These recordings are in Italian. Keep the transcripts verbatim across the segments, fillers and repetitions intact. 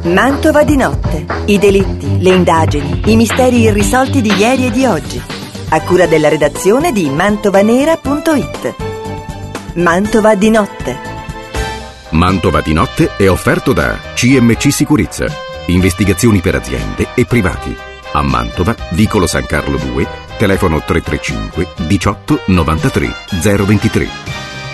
Mantova di notte. I delitti, le indagini, i misteri irrisolti di ieri e di oggi. A cura della redazione di mantovanera punto it. Mantova di notte. Mantova di notte è offerto da C M C Sicurezza. Investigazioni per aziende e privati. A Mantova, vicolo San Carlo due, telefono tre tre cinque diciotto novantatré zero ventitré.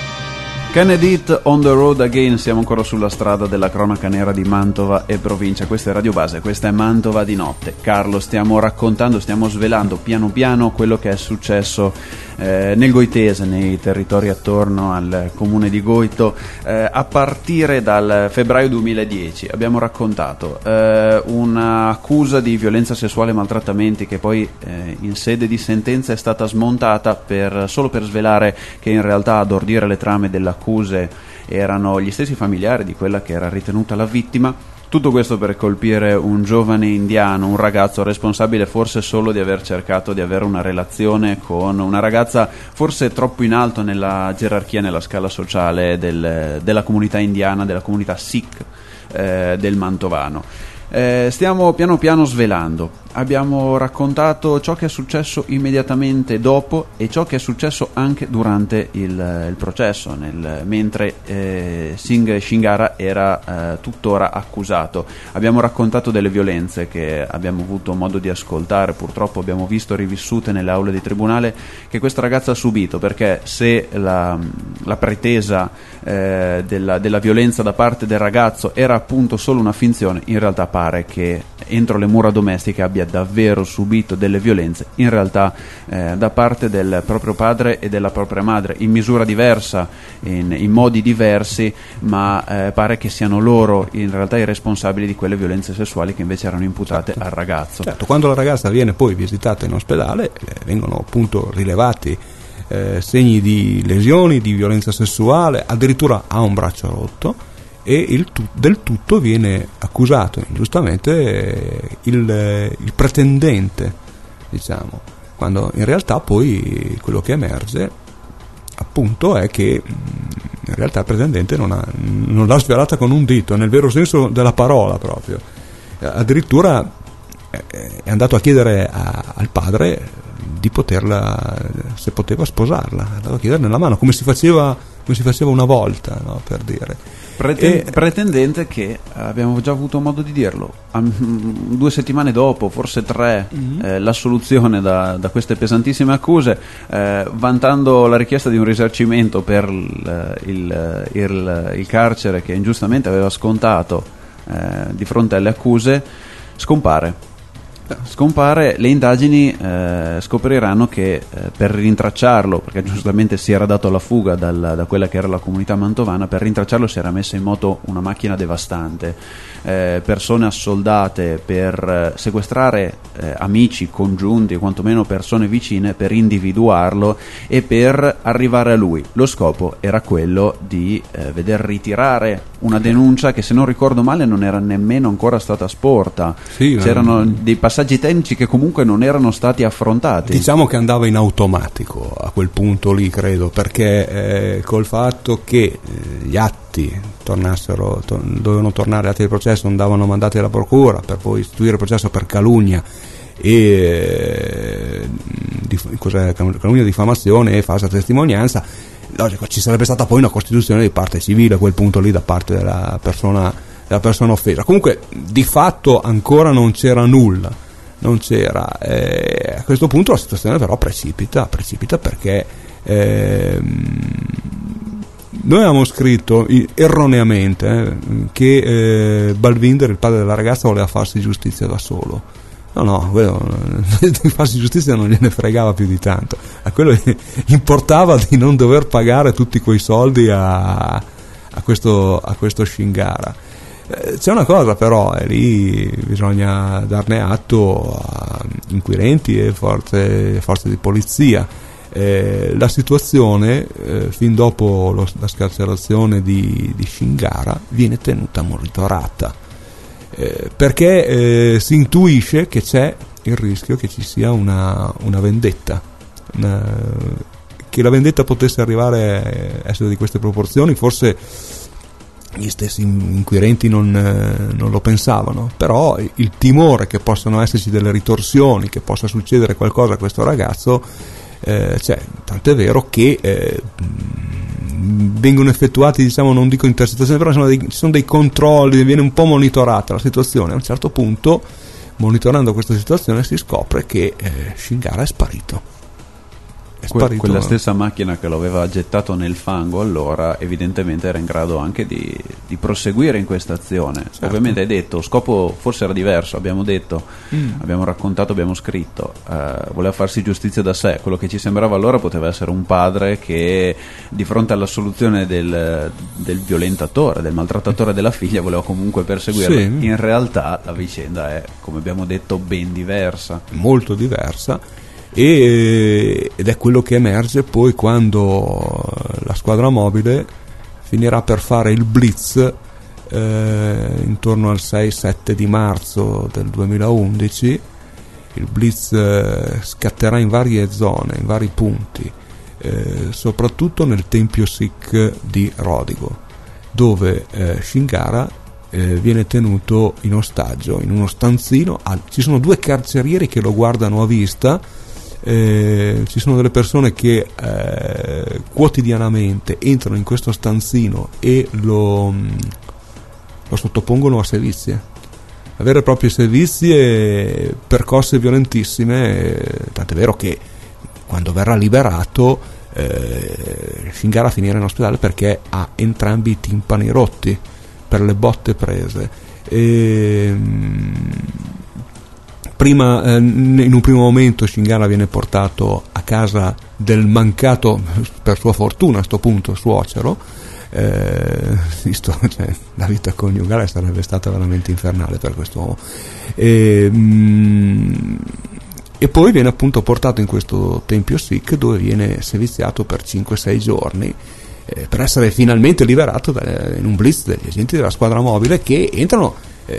Kennedy on the road again, siamo ancora sulla strada della cronaca nera di Mantova e provincia. Questa è Radio Base, questa è Mantova di notte. Carlo, stiamo raccontando, stiamo svelando piano piano quello che è successo eh, nel Goitese, nei territori attorno al comune di Goito, eh, a partire dal febbraio duemiladieci. Abbiamo raccontato eh, un'accusa di violenza sessuale e maltrattamenti che poi eh, in sede di sentenza è stata smontata per, solo per svelare che in realtà ad ordire le trame della accuse erano gli stessi familiari di quella che era ritenuta la vittima. Tutto questo per colpire un giovane indiano, un ragazzo responsabile forse solo di aver cercato di avere una relazione con una ragazza forse troppo in alto nella gerarchia, nella scala sociale del, della comunità indiana, della comunità Sikh eh, del Mantovano. Eh, stiamo piano piano svelando. Abbiamo raccontato ciò che è successo immediatamente dopo e ciò che è successo anche durante il, il processo, nel, mentre eh, Singh Shingara era eh, tuttora accusato. Abbiamo raccontato delle violenze che abbiamo avuto modo di ascoltare, purtroppo abbiamo visto rivissute nelle aule di tribunale, che questa ragazza ha subito, perché se la, la pretesa eh, della, della violenza da parte del ragazzo era appunto solo una finzione, in realtà pare che entro le mura domestiche abbia davvero subito delle violenze, in realtà eh, da parte del proprio padre e della propria madre, in misura diversa, in, in modi diversi, ma eh, pare che siano loro in realtà i responsabili di quelle violenze sessuali che invece erano imputate certo. al ragazzo. Certo, quando la ragazza viene poi visitata in ospedale eh, vengono appunto rilevati eh, segni di lesioni, di violenza sessuale, addirittura ha un braccio rotto, e il tu- del tutto viene accusato ingiustamente eh, il, eh, il pretendente, diciamo, quando in realtà poi quello che emerge appunto è che in realtà il pretendente non, ha, non l'ha svelata con un dito, nel vero senso della parola proprio. Addirittura è andato a chiedere a, al padre di poterla, se poteva sposarla, è andato a chiederne la mano, come si faceva, come si faceva una volta, no, per dire. Preten- e, pretendente che abbiamo già avuto modo di dirlo um, due settimane dopo, forse tre, mm-hmm. eh, l'assoluzione da, da queste pesantissime accuse, eh, vantando la richiesta di un risarcimento per il, il, il, il carcere che ingiustamente aveva scontato eh, di fronte alle accuse, scompare. Scompare, le indagini eh, scopriranno che eh, per rintracciarlo, perché giustamente si era dato alla fuga dal, da quella che era la comunità mantovana, per rintracciarlo si era messa in moto una macchina devastante, eh, persone assoldate per eh, sequestrare eh, amici, congiunti, quantomeno persone vicine, per individuarlo e per arrivare a lui. Lo scopo era quello di eh, veder ritirare una denuncia che, se non ricordo male, non era nemmeno ancora stata sporta. Sì, c'erano no. dei passaggi tecnici che comunque non erano stati affrontati. Diciamo che andava in automatico a quel punto lì, credo, perché eh, col fatto che eh, gli atti tornassero, to- dovevano tornare, gli atti del processo andavano mandati alla procura per poi istituire il processo per calunnia e eh, di, cos'è, calunnia, diffamazione e falsa testimonianza. Logico, ci sarebbe stata poi una costituzione di parte civile a quel punto lì da parte della persona, della persona offesa. Comunque di fatto ancora non c'era nulla, non c'era. Eh, a questo punto la situazione però precipita, precipita perché eh, noi avevamo scritto erroneamente eh, che eh, Balvinder, il padre della ragazza, voleva farsi giustizia da solo. No, no, di farsi giustizia non gliene fregava più di tanto. A quello importava di non dover pagare tutti quei soldi a, a questo, a questo Shingara. Eh, c'è una cosa però, e lì bisogna darne atto a inquirenti e forze, forze di polizia. Eh, la situazione, eh, fin dopo lo, la scarcerazione di, di Shingara, viene tenuta monitorata. Eh, perché eh, si intuisce che c'è il rischio che ci sia una, una vendetta, una, che la vendetta potesse arrivare a essere di queste proporzioni. Forse gli stessi inquirenti non, eh, non lo pensavano, però il timore che possano esserci delle ritorsioni, che possa succedere qualcosa a questo ragazzo eh, c'è, tant'è vero che eh, vengono effettuati, diciamo, non dico intercettazioni, però sono dei, ci sono dei controlli, viene un po' monitorata la situazione. A un certo punto, monitorando questa situazione, si scopre che eh, Shingara è sparito. È Que- quella stessa macchina che lo aveva gettato nel fango allora evidentemente era in grado anche di, di proseguire in questa azione. Certo. Ovviamente hai detto scopo forse era diverso, abbiamo detto, mm. abbiamo raccontato, abbiamo scritto, eh, voleva farsi giustizia da sé. Quello che ci sembrava allora poteva essere un padre che di fronte alla soluzione del, del violentatore, del maltrattatore della figlia voleva comunque perseguirlo. Sì. In realtà la vicenda è, come abbiamo detto, ben diversa, molto diversa. E, ed è quello che emerge poi quando la squadra mobile finirà per fare il blitz eh, intorno al sei sette di marzo del duemilaundici. Il blitz eh, scatterà in varie zone, in vari punti, eh, soprattutto nel tempio Sikh di Rodigo, dove eh, Shingara eh, viene tenuto in ostaggio in uno stanzino. Al, ci sono due carcerieri che lo guardano a vista. Eh, ci sono delle persone che eh, quotidianamente entrano in questo stanzino e lo, lo sottopongono a sevizie, a vere e proprie sevizie, percosse violentissime, eh, tant'è vero che quando verrà liberato eh, Shingara finirà in ospedale perché ha entrambi i timpani rotti per le botte prese. E, Prima, eh, in un primo momento Shingara viene portato a casa del mancato, per sua fortuna a sto punto, suocero. Eh, visto, cioè, la vita coniugale sarebbe stata veramente infernale per quest'uomo. E, mh, e poi viene appunto portato in questo tempio Sikh, dove viene seviziato per cinque sei giorni eh, per essere finalmente liberato da, in un blitz degli agenti della squadra mobile, che entrano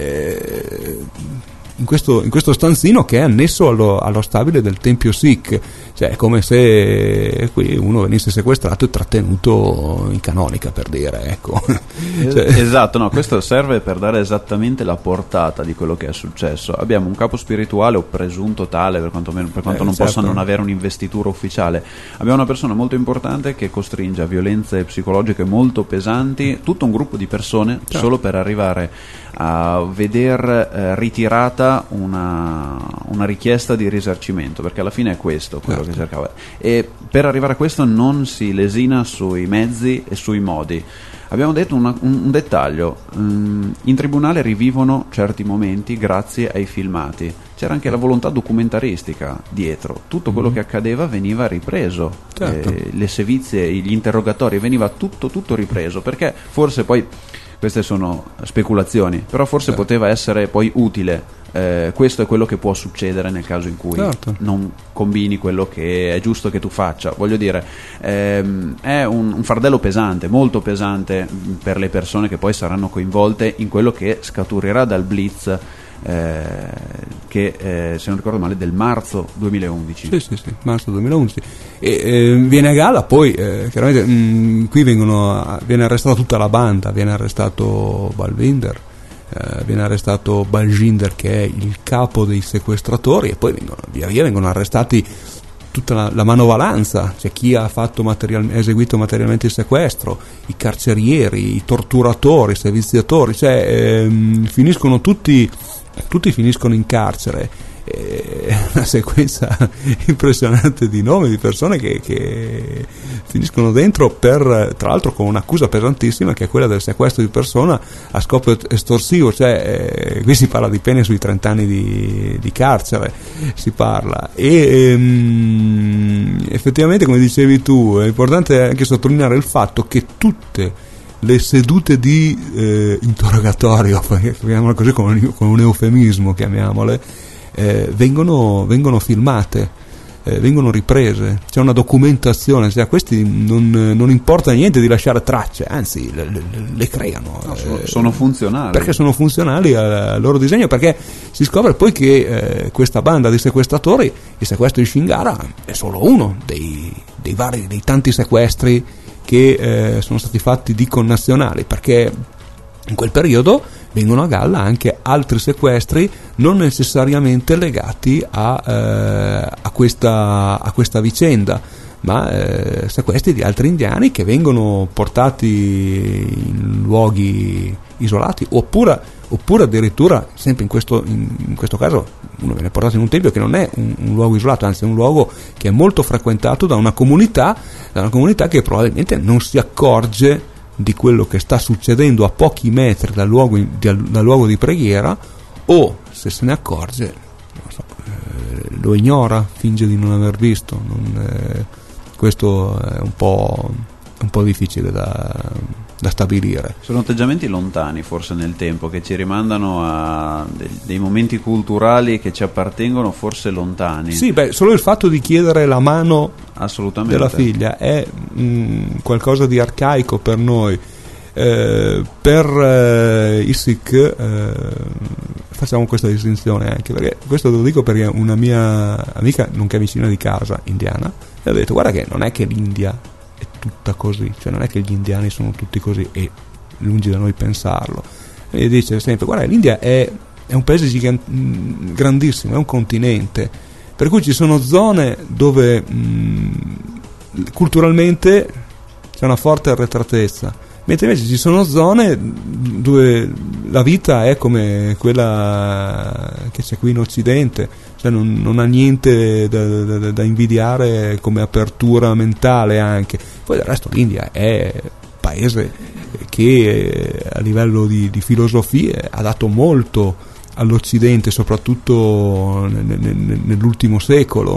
eh, In questo, in questo stanzino che è annesso allo, allo stabile del tempio Sikh. Cioè è come se qui uno venisse sequestrato e trattenuto in canonica, per dire, ecco. Cioè. Esatto, no, questo serve per dare esattamente la portata di quello che è successo. Abbiamo un capo spirituale, o presunto tale, per quanto, meno, per quanto eh, non certo. possa non avere un'investitura ufficiale. Abbiamo una persona molto importante che costringe a violenze psicologiche molto pesanti tutto un gruppo di persone, certo. solo per arrivare a veder eh, ritirata una, una richiesta di risarcimento, perché alla fine è questo quello certo. che cercava. E per arrivare a questo non si lesina sui mezzi e sui modi. Abbiamo detto una, un, un dettaglio, um, in tribunale rivivono certi momenti grazie ai filmati. C'era anche la volontà documentaristica dietro, tutto quello mm-hmm. che accadeva veniva ripreso, certo. eh, le sevizie, gli interrogatori, veniva tutto tutto ripreso, perché forse poi, queste sono speculazioni, però forse certo. poteva essere poi utile. Eh, questo è quello che può succedere nel caso in cui certo. non combini quello che è giusto che tu faccia. Voglio dire, ehm, è un, un fardello pesante, molto pesante per le persone che poi saranno coinvolte in quello che scaturirà dal blitz eh, che eh, se non ricordo male del marzo duemilaundici. Sì, sì, sì, marzo duemilaundici. E eh, viene a galla, poi eh, chiaramente mh, qui vengono, viene arrestata tutta la banda, viene arrestato Balvinder, eh, viene arrestato Baljinder, che è il capo dei sequestratori, e poi vengono, via via vengono arrestati tutta la, la manovalanza, cioè chi ha fatto material, eseguito materialmente il sequestro, i carcerieri, i torturatori, i seviziatori, cioè ehm, finiscono tutti tutti finiscono in carcere. È una sequenza impressionante di nomi di persone che, che finiscono dentro, per, tra l'altro con un'accusa pesantissima, che è quella del sequestro di persona a scopo estorsivo. Cioè eh, qui si parla di pene sui trenta anni di, di carcere, si parla. E ehm, effettivamente, come dicevi tu, è importante anche sottolineare il fatto che tutte le sedute di eh, interrogatorio, chiamiamole così con un, con un eufemismo, chiamiamole, eh, vengono, vengono filmate, eh, vengono riprese, c'è una documentazione, cioè a questi non, non importa niente di lasciare tracce, anzi le, le, le creano. No, sono, eh, sono funzionali. Perché sono funzionali al, al loro disegno, perché si scopre poi che eh, questa banda di sequestratori, il sequestro di Shingara è solo uno dei, dei vari, dei tanti sequestri che eh, sono stati fatti di connazionali, perché in quel periodo vengono a galla anche altri sequestri non necessariamente legati a, eh, a, questa, a questa vicenda, ma eh, sequestri di altri indiani che vengono portati in luoghi isolati, oppure, oppure addirittura, sempre in questo, in, in questo caso, uno viene portato in un tempio che non è un, un luogo isolato, anzi è un luogo che è molto frequentato da una comunità, da una comunità che probabilmente non si accorge di quello che sta succedendo a pochi metri dal luogo, dal, dal luogo di preghiera, o se se ne accorge non so, eh, lo ignora, finge di non aver visto. Non, eh, questo è un po', un po' difficile da, da stabilire. Sono atteggiamenti lontani forse nel tempo, che ci rimandano a dei, dei momenti culturali che ci appartengono, forse lontani. Sì, beh, solo il fatto di chiedere la mano assolutamente della figlia è mh, qualcosa di arcaico per noi. Eh, per eh, i Sikh eh, facciamo questa distinzione anche, perché questo lo dico perché una mia amica, nonché vicina di casa, indiana, mi ha detto: guarda che non è che l'India è tutta così, cioè non è che gli indiani sono tutti così, e lungi da noi pensarlo. E dice sempre: guarda, l'India è, è un paese gigant- grandissimo, è un continente, per cui ci sono zone dove mh, culturalmente c'è una forte arretratezza, mentre invece ci sono zone dove la vita è come quella che c'è qui in Occidente, cioè non, non ha niente da, da, da invidiare come apertura mentale anche. Poi del resto l'India è un paese che a livello di, di filosofie ha dato molto all'Occidente, soprattutto nell'ultimo secolo.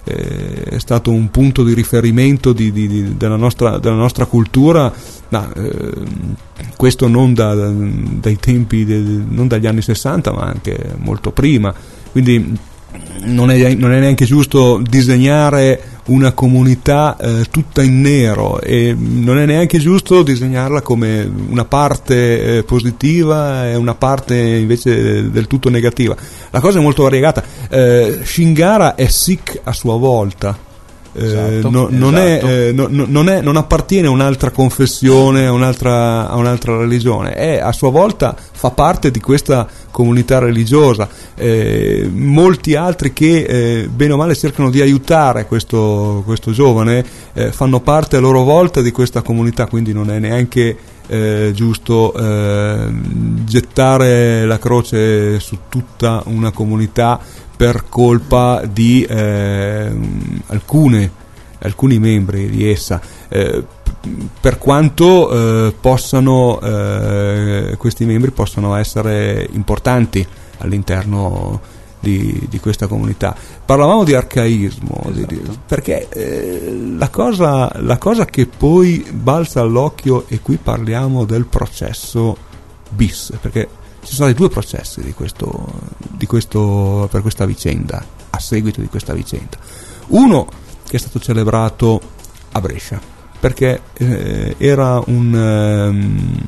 È stato un punto di riferimento di, di, di, della, nostra, della nostra cultura, ma eh, questo non da, dai tempi de, non dagli anni sessanta, ma anche molto prima. Quindi non è, non è neanche giusto disegnare una comunità eh, tutta in nero, e non è neanche giusto disegnarla come una parte eh, positiva e una parte invece del tutto negativa. La cosa è molto variegata. eh, Shingara è Sikh a sua volta. Eh, esatto, no, non, esatto. è, eh, no, non, è, non appartiene a un'altra confessione, a un'altra, a un'altra religione, è a sua volta fa parte di questa comunità religiosa. Eh, molti altri che eh, bene o male cercano di aiutare questo, questo giovane eh, fanno parte a loro volta di questa comunità, quindi non è neanche eh, giusto eh, gettare la croce su tutta una comunità per colpa di eh, alcune, alcuni membri di essa, eh, per quanto eh, possano eh, questi membri possano essere importanti all'interno di, di questa comunità. Parlavamo di arcaismo, esatto. di, di, perché eh, la cosa, la cosa che poi balza all'occhio, e qui parliamo del processo bis, perché ci sono stati due processi di questo, di questo, per questa vicenda, a seguito di questa vicenda. Uno che è stato celebrato a Brescia, perché eh, era un um,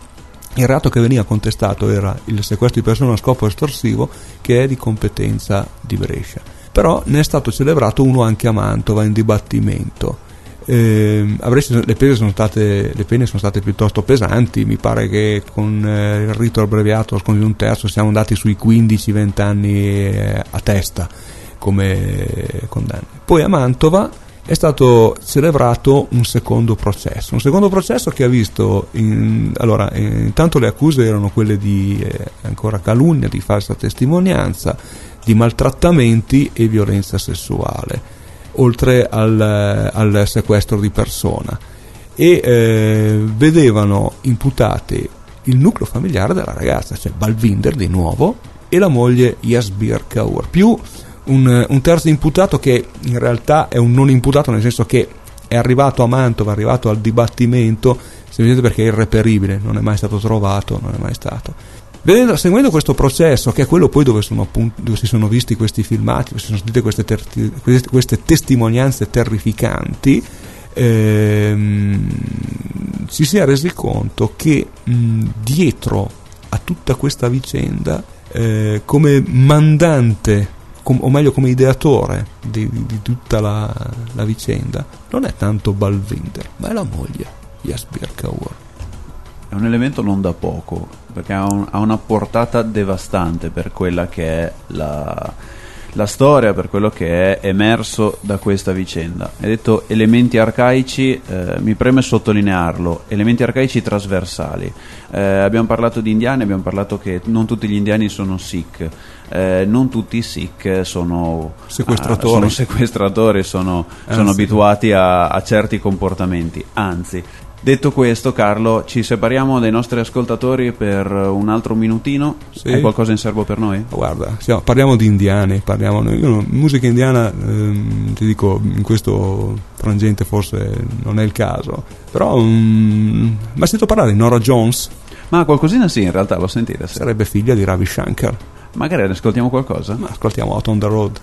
il reato che veniva contestato era il sequestro di persona a scopo estorsivo, che è di competenza di Brescia. Però ne è stato celebrato uno anche a Mantova in dibattimento. Eh, a Brescia le pene sono state le pene sono state piuttosto pesanti, mi pare che con eh, il rito abbreviato con un terzo siamo andati sui quindici venti anni eh, a testa come condanne. Poi a Mantova è stato celebrato un secondo processo, un secondo processo che ha visto in, allora eh, intanto le accuse erano quelle di eh, ancora calunnia, di falsa testimonianza, di maltrattamenti e violenza sessuale, oltre al, al sequestro di persona, e eh, vedevano imputati il nucleo familiare della ragazza, cioè Balvinder di nuovo e la moglie Yasbir Kaur, più un, un terzo imputato che in realtà è un non imputato, nel senso che è arrivato a Mantova, è arrivato al dibattimento semplicemente perché è irreperibile, non è mai stato trovato, non è mai stato. Vedendo, seguendo questo processo, che è quello poi dove, sono appunto, dove si sono visti questi filmati, dove si sono sentite queste, ter- queste, queste testimonianze terrificanti, ehm, ci si è resi conto che mh, dietro a tutta questa vicenda, eh, come mandante, com- o meglio come ideatore di, di, di tutta la, la vicenda, non è tanto Balvinder, ma è la moglie, Yasbir Kaur. è un elemento non da poco, perché ha, un, ha una portata devastante per quella che è la, la storia, per quello che è emerso da questa vicenda. Hai detto elementi arcaici, eh, mi preme sottolinearlo, elementi arcaici trasversali. Eh, abbiamo parlato di indiani, abbiamo parlato che non tutti gli indiani sono Sikh. Eh, non tutti i Sikh sono sequestratori, uh, sono, sequestratori, sono, sono abituati a, a certi comportamenti. Anzi, detto questo, Carlo, ci separiamo dai nostri ascoltatori per un altro minutino. Sì. Hai qualcosa in serbo per noi? Guarda, siamo, parliamo di indiani, parliamo, io, musica indiana, ehm, ti dico, in questo frangente forse non è il caso, però um, ma hai sentito parlare di Nora Jones? Ma qualcosina sì, in realtà l'ho sentita. Sì. Sarebbe figlia di Ravi Shankar. Magari ne ascoltiamo qualcosa? Ma ascoltiamo Out on the Road.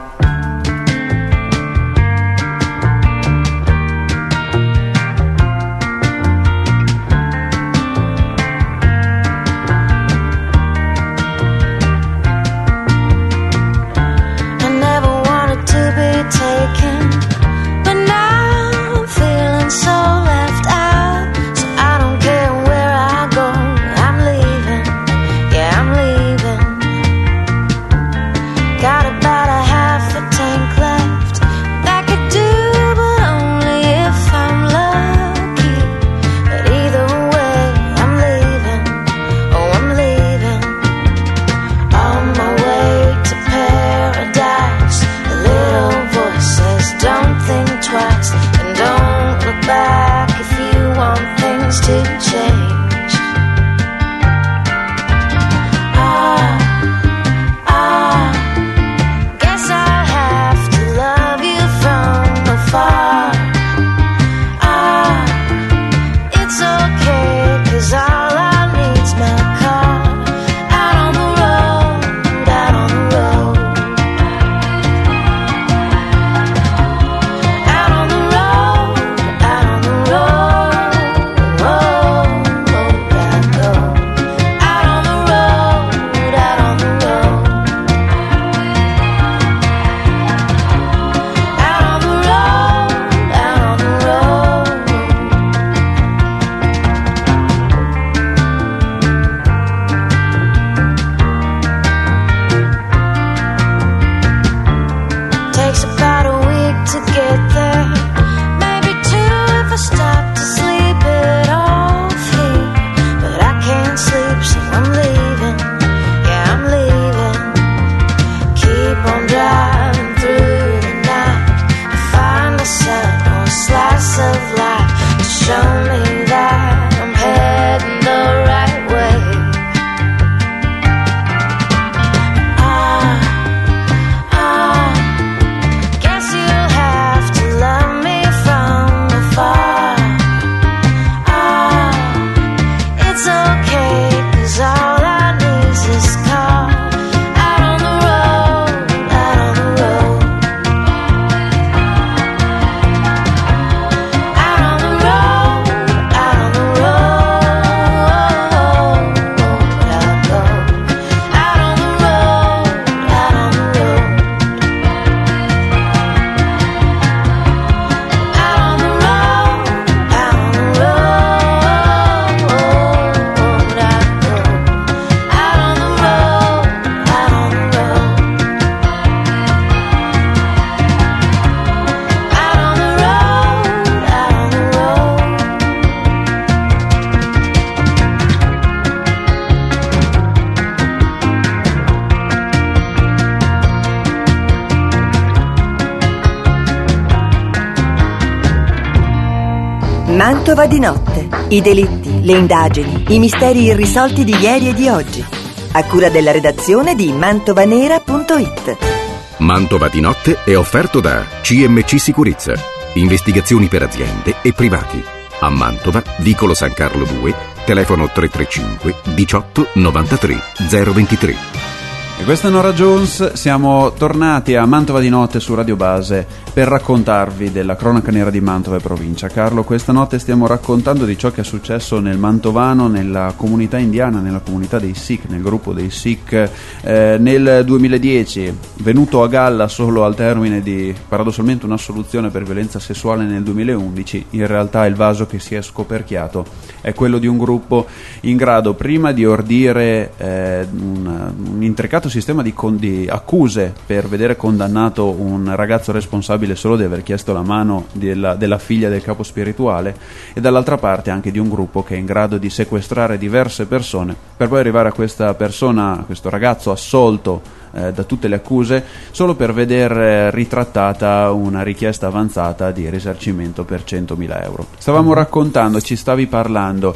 Mantova di notte. I delitti, le indagini, i misteri irrisolti di ieri e di oggi. A cura della redazione di mantovanera punto it. Mantova di notte è offerto da C M C Sicurezza. Investigazioni per aziende e privati. A Mantova, vicolo San Carlo due, telefono tre tre cinque diciotto novantatré zero ventitré. E questa è Nora Jones, siamo tornati a Mantova di notte su Radio Base per raccontarvi della cronaca nera di Mantova e provincia. Carlo, questa notte stiamo raccontando di ciò che è successo nel Mantovano, nella comunità indiana, nella comunità dei Sikh, nel gruppo dei Sikh eh, nel duemiladieci, venuto a galla solo al termine di paradossalmente una soluzione per violenza sessuale nel duemilaundici. In realtà il vaso che si è scoperchiato è quello di un gruppo in grado prima di ordire eh, un, un intricato sistema di, con, di accuse per vedere condannato un ragazzo responsabile solo di aver chiesto la mano della, della figlia del capo spirituale, e dall'altra parte anche di un gruppo che è in grado di sequestrare diverse persone per poi arrivare a questa persona, a questo ragazzo assolto eh, da tutte le accuse, solo per veder eh, ritrattata una richiesta avanzata di risarcimento per centomila euro. Stavamo raccontando, ci stavi parlando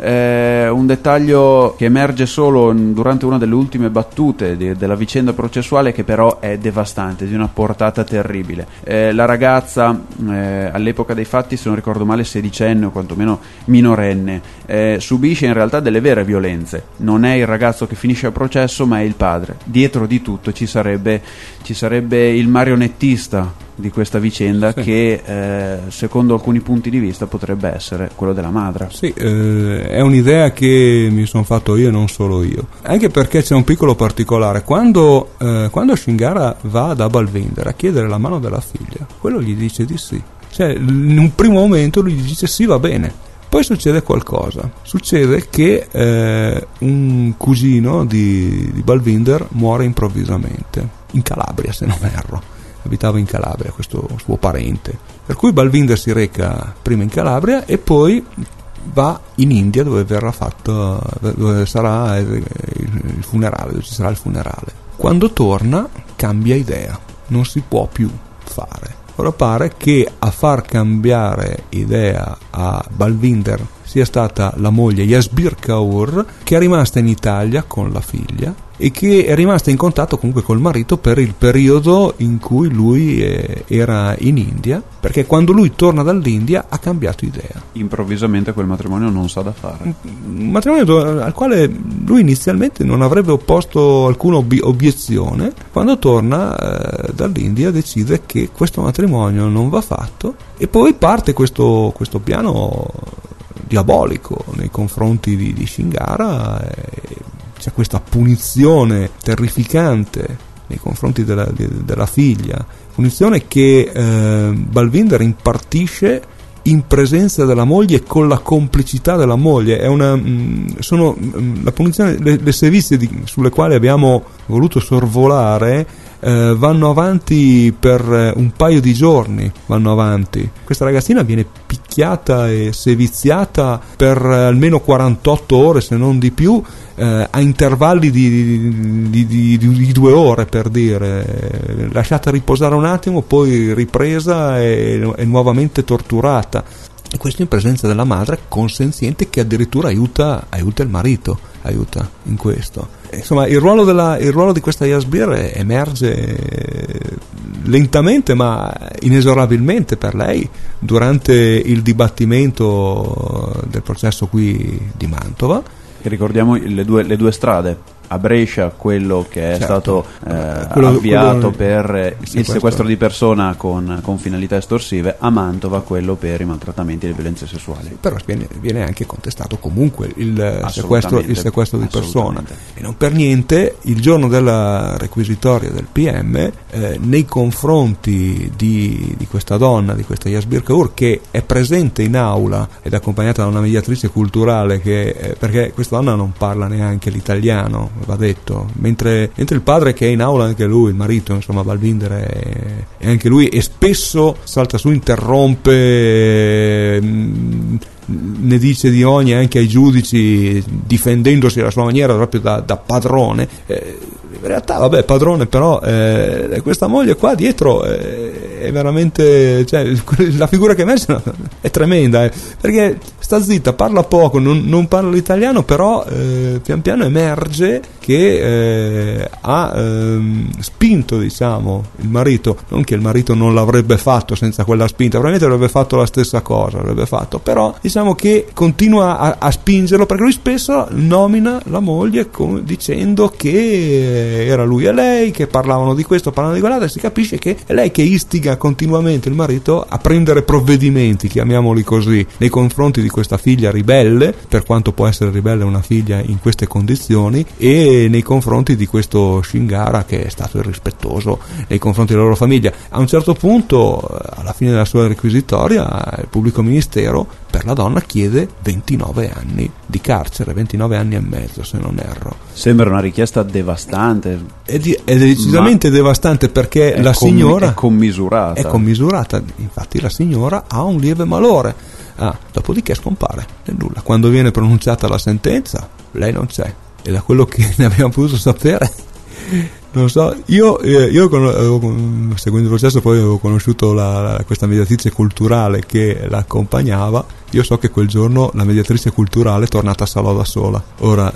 eh, un dettaglio che emerge solo durante una delle ultime battute di, della vicenda processuale, che però è devastante, di una portata terribile. Eh, la ragazza eh, all'epoca dei fatti, se non ricordo male sedicenne o quantomeno minorenne, eh, subisce in realtà delle vere violenze. Non è il ragazzo che finisce il processo, ma è il padre. Dietro di tutto ci sarebbe, ci sarebbe il marionettista di questa vicenda, sì, che eh, secondo alcuni punti di vista potrebbe essere quello della madre. Sì, eh, è un'idea che mi sono fatto io e non solo io, anche perché c'è un piccolo particolare. Quando, eh, quando Shingara va da Balvinder a chiedere la mano della figlia, quello gli dice di sì, cioè in un primo momento lui gli dice sì, va bene. Poi succede qualcosa, succede che eh, un cugino di, di Balvinder muore improvvisamente, in Calabria se non erro, abitava in Calabria questo suo parente, per cui Balvinder si reca prima in Calabria e poi va in India dove verrà fatto, dove sarà il, il funerale, dove ci sarà il funerale. Quando torna cambia idea, non si può più fare. Ora pare che a far cambiare idea a Balvinder sia stata la moglie Yasbir Kaur, che è rimasta in Italia con la figlia e che è rimasta in contatto comunque col marito per il periodo in cui lui eh, era in India, perché quando lui torna dall'India ha cambiato idea. Improvvisamente quel matrimonio non sa da fare. Un matrimonio al quale lui inizialmente non avrebbe opposto alcuna ob- obiezione, quando torna eh, dall'India decide che questo matrimonio non va fatto, e poi parte questo, questo piano diabolico nei confronti di, di Shingara. E c'è questa punizione terrificante nei confronti della, di, della figlia, punizione che eh, Balvinder impartisce in presenza della moglie e con la complicità della moglie. È una, mh, sono mh, la punizione, le, le sevizie di, sulle quali abbiamo voluto sorvolare eh, vanno avanti per un paio di giorni, vanno avanti. Questa ragazzina viene picchiata e seviziata per almeno quarantotto ore, se non di più, eh, a intervalli di, di, di, di, di due ore, per dire, lasciata riposare un attimo, poi ripresa e, e nuovamente torturata. E questo in presenza della madre consenziente, che addirittura aiuta, aiuta il marito, aiuta in questo. Insomma, il ruolo, della, il ruolo di questa Yasbir emerge lentamente ma inesorabilmente per lei durante il dibattimento del processo qui di Mantova. E ricordiamo le due, le due strade. A Brescia quello che è certo. stato eh, quello, avviato quello, per il sequestro. sequestro di persona con, con finalità estorsive, a Mantova quello per i maltrattamenti e le violenze sessuali. Però viene, viene anche contestato comunque il sequestro, il sequestro di persona, e non per niente il giorno della requisitoria del P M eh, nei confronti di, di questa donna, di questa Yasbir Kaur, che è presente in aula ed è accompagnata da una mediatrice culturale che, eh, perché questa donna non parla neanche l'italiano, va detto, mentre, mentre il padre, che è in aula anche lui, il marito, insomma Balvinder è, è anche lui, e spesso salta su, interrompe, mh, ne dice di ogni anche ai giudici, difendendosi alla sua maniera proprio da, da padrone. Eh, in realtà vabbè, padrone, però eh, questa moglie qua dietro eh, è veramente, cioè, la figura che emerge è tremenda, eh, perché sta zitta, parla poco, non, non parla l'italiano, però eh, pian piano emerge che eh, ha ehm, spinto, diciamo, il marito, non che il marito non l'avrebbe fatto senza quella spinta, probabilmente avrebbe fatto la stessa cosa, avrebbe fatto, però diciamo che continua a, a spingerlo, perché lui spesso nomina la moglie come, dicendo che era lui e lei, che parlavano di questo, parlavano di quell'altro, e si capisce che è lei che istiga continuamente il marito a prendere provvedimenti, chiamiamoli così, nei confronti di questa figlia ribelle, per quanto può essere ribelle una figlia in queste condizioni, e nei confronti di questo Shingara che è stato irrispettoso nei confronti della loro famiglia. A un certo punto, alla fine della sua requisitoria, il pubblico ministero per la donna chiede ventinove anni di carcere, ventinove anni e mezzo se non erro. Sembra una richiesta devastante. È, di, è decisamente devastante, perché è la com- signora è commisurata. È commisurata, infatti la signora ha un lieve malore. Ah, dopodiché scompare nel nulla. Quando viene pronunciata la sentenza, lei non c'è. E da quello che ne abbiamo potuto sapere, non so, io, eh, io con, seguendo il processo poi avevo conosciuto la, la, questa mediatrice culturale che l'accompagnava. Io so che quel giorno la mediatrice culturale è tornata a Salò da sola. Ora,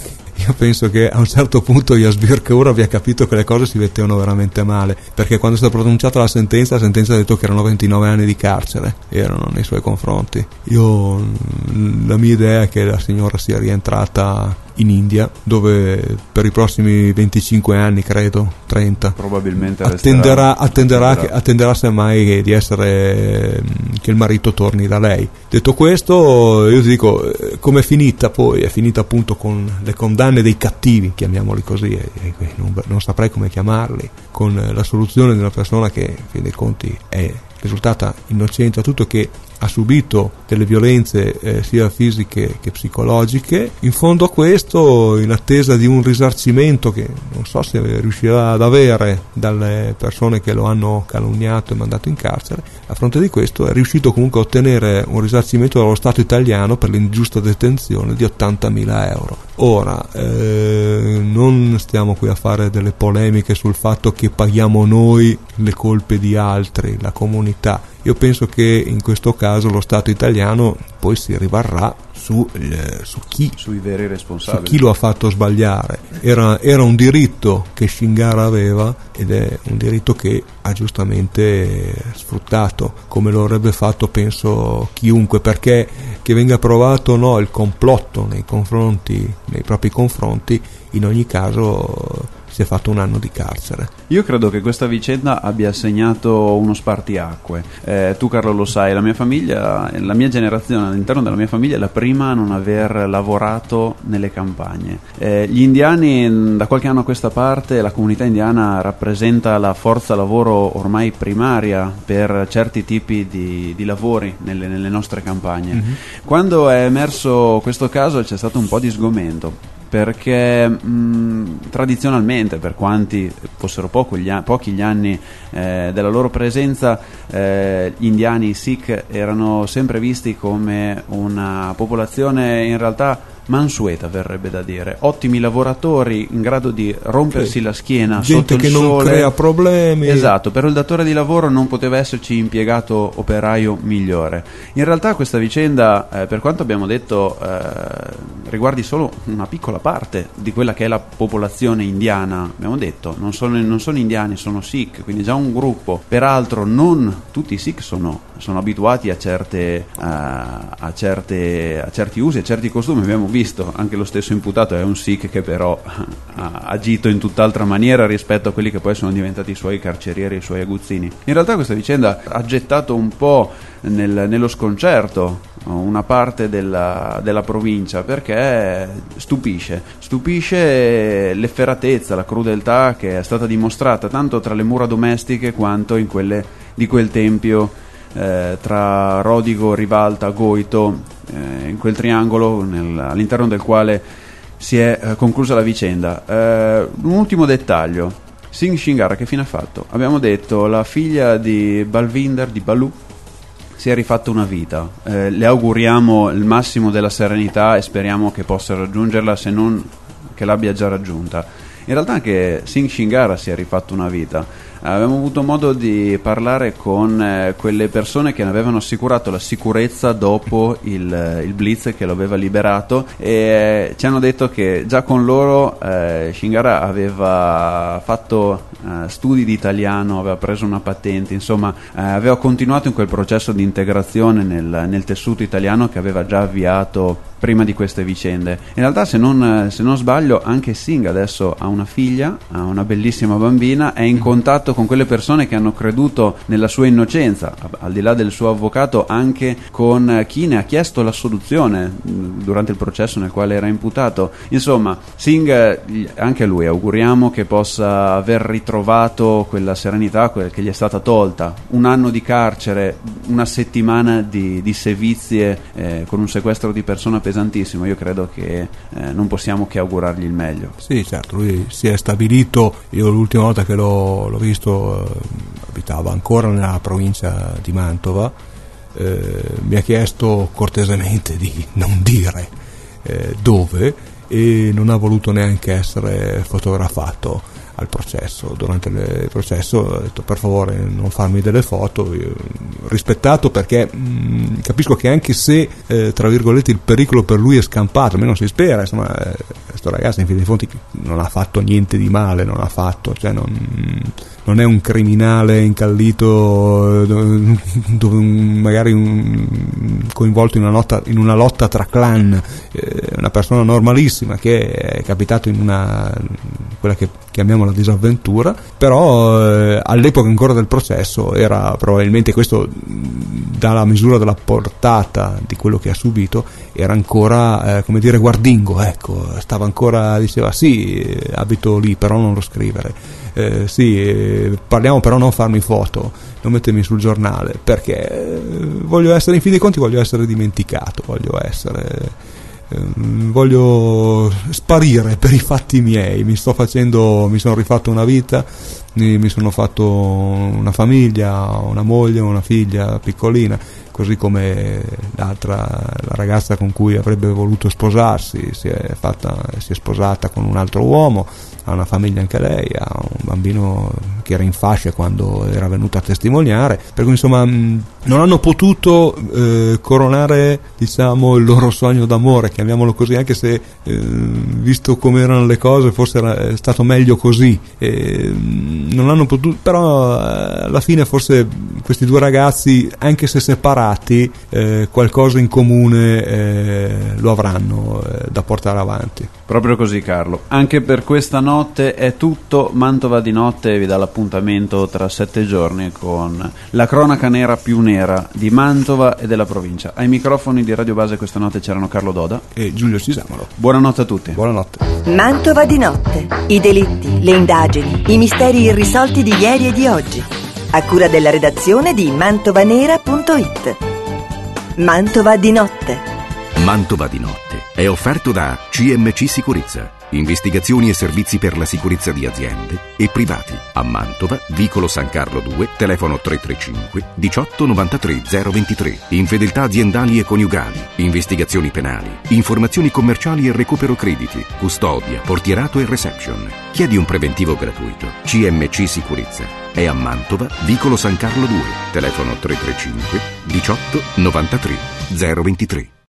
io penso che a un certo punto Jasbir Kaur abbia capito che le cose si mettevano veramente male, perché quando è stata pronunciata la sentenza, la sentenza ha detto che erano ventinove anni di carcere, erano nei suoi confronti. Io, la mia idea è che la signora sia rientrata in India, dove per i prossimi venticinque anni, credo, trenta, probabilmente attenderà, resterà, attenderà, che, attenderà semmai di essere, che il marito torni da lei. Detto questo, io ti dico, come è finita poi? È finita appunto con le condanne dei cattivi, chiamiamoli così, e, e non, non saprei come chiamarli, con la soluzione di una persona che, in fin dei conti, è risultata innocente a tutto, che ha subito delle violenze eh, sia fisiche che psicologiche. In fondo a questo, in attesa di un risarcimento che non so se riuscirà ad avere dalle persone che lo hanno calunniato e mandato in carcere, a fronte di questo è riuscito comunque a ottenere un risarcimento dallo Stato italiano per l'ingiusta detenzione di ottantamila euro. Ora, eh, non stiamo qui a fare delle polemiche sul fatto che paghiamo noi le colpe di altri, la comunità. Io penso che in questo caso lo Stato italiano poi si rivarrà su, eh, su chi sui veri responsabili, su chi lo ha fatto sbagliare. Era, era un diritto che Shingara aveva, ed è un diritto che ha giustamente sfruttato, come lo avrebbe fatto penso chiunque, perché che venga provato o no il complotto nei confronti, nei propri confronti, in ogni caso si è fatto un anno di carcere. Io credo che questa vicenda abbia segnato uno spartiacque. Eh, tu Carlo lo sai, la mia famiglia, la mia generazione all'interno della mia famiglia è la prima a non aver lavorato nelle campagne. Eh, gli indiani, da qualche anno a questa parte, la comunità indiana rappresenta la forza lavoro ormai primaria per certi tipi di, di lavori nelle, nelle nostre campagne. Mm-hmm. Quando è emerso questo caso c'è stato un po' di sgomento, perché mh, tradizionalmente, per quanti fossero poco gli a- pochi gli anni eh, della loro presenza, eh, gli indiani, i Sikh, erano sempre visti come una popolazione in realtà mansueta, verrebbe da dire, ottimi lavoratori in grado di rompersi sì. la schiena gente sotto che il non sole. Crea problemi. Esatto, per il datore di lavoro non poteva esserci impiegato operaio migliore. In realtà questa vicenda, eh, per quanto abbiamo detto, eh, riguardi solo una piccola parte di quella che è la popolazione indiana. Abbiamo detto, non sono, non sono indiani, sono Sikh, quindi già un gruppo. Peraltro non tutti i Sikh sono, sono abituati a certe, uh, a certe a certi usi, a certi costumi. Abbiamo visto anche lo stesso imputato è un Sikh che però ha agito in tutt'altra maniera rispetto a quelli che poi sono diventati i suoi carcerieri, i suoi aguzzini. In realtà questa vicenda ha gettato un po' nel, nello sconcerto una parte della, della provincia, perché stupisce stupisce l'efferatezza, la crudeltà che è stata dimostrata tanto tra le mura domestiche quanto in quelle di quel tempio, eh, tra Rodigo, Rivalta, Goito, eh, in quel triangolo nel, all'interno del quale si è eh, conclusa la vicenda. Eh, un ultimo dettaglio: Singh Shingara che fine ha fatto? Abbiamo detto la figlia di Balvinder, di Balu, si è rifatta una vita. Eh, le auguriamo il massimo della serenità e speriamo che possa raggiungerla, se non che l'abbia già raggiunta. In realtà anche Singh Shingara si è rifatto una vita. Abbiamo avuto modo di parlare con eh, quelle persone che avevano assicurato la sicurezza dopo il, il blitz che lo aveva liberato, e eh, ci hanno detto che già con loro eh, Shingara aveva fatto eh, studi di italiano, aveva preso una patente, insomma eh, aveva continuato in quel processo di integrazione nel, nel tessuto italiano che aveva già avviato prima di queste vicende. In realtà, se non, se non sbaglio, anche Singh adesso ha una figlia, ha una bellissima bambina, è in contatto con quelle persone che hanno creduto nella sua innocenza, al di là del suo avvocato, anche con chi ne ha chiesto l'assoluzione durante il processo nel quale era imputato. Insomma, Singh, anche lui auguriamo che possa aver ritrovato quella serenità che gli è stata tolta. Un anno di carcere, una settimana di, di sevizie eh, con un sequestro di persona pesantissimo. Io credo che eh, non possiamo che augurargli il meglio. Sì, certo, lui si è stabilito. Io l'ultima volta che l'ho, l'ho visto eh, abitava ancora nella provincia di Mantova. Eh, mi ha chiesto cortesemente di non dire eh, dove, e non ha voluto neanche essere fotografato al processo. Durante il processo ho detto: per favore non farmi delle foto. Io, rispettato, perché mh, capisco che anche se eh, tra virgolette il pericolo per lui è scampato, almeno si spera, insomma, eh, questo ragazzo in fin dei conti non ha fatto niente di male, non ha fatto, cioè non, non è un criminale incallito dove, dove magari un, coinvolto in una lotta, in una lotta tra clan, eh, una persona normalissima che è capitato in una, quella che chiamiamo la disavventura, però eh, all'epoca ancora del processo era probabilmente, questo dalla misura della portata di quello che ha subito, era ancora eh, come dire guardingo, ecco, stava ancora, diceva sì, abito lì però non lo scrivere, eh, sì, eh, parliamo però non farmi foto, non mettermi sul giornale, perché eh, voglio essere, in fin dei conti voglio essere dimenticato, voglio essere voglio sparire per i fatti miei. Mi sto facendo, mi sono rifatto una vita, mi sono fatto una famiglia, una moglie, una figlia piccolina, così come l'altra, la ragazza con cui avrebbe voluto sposarsi si è fatta, si è sposata con un altro uomo, ha una famiglia anche lei, ha un bambino che era in fascia quando era venuta a testimoniare, per cui insomma non hanno potuto eh, coronare, diciamo, il loro sogno d'amore, chiamiamolo così, anche se eh, visto come erano le cose forse era stato meglio così, eh, non hanno potuto, però eh, alla fine forse questi due ragazzi, anche se separati, eh, qualcosa in comune eh, lo avranno eh, da portare avanti. Proprio così, Carlo. Anche per questa notte è tutto. Mantova di notte vi dà l'appuntamento tra sette giorni con la cronaca nera più nera di Mantova e della provincia. Ai microfoni di Radio Base questa notte c'erano Carlo Doda e Giulio Cisamolo. Buonanotte a tutti. Buonanotte. Mantova di notte. I delitti, le indagini, i misteri irrisolti di ieri e di oggi. A cura della redazione di mantovanera punto it. Mantova di notte. Mantova di notte è offerto da C M C Sicurezza, investigazioni e servizi per la sicurezza di aziende e privati. A Mantova, vicolo San Carlo due, telefono tre tre cinque diciotto novantatré zero ventitré. Infedeltà aziendali e coniugali, investigazioni penali, informazioni commerciali e recupero crediti, custodia, portierato e reception. Chiedi un preventivo gratuito. C M C Sicurezza è a Mantova, vicolo San Carlo due, telefono tre tre cinque diciotto novantatré zero ventitré.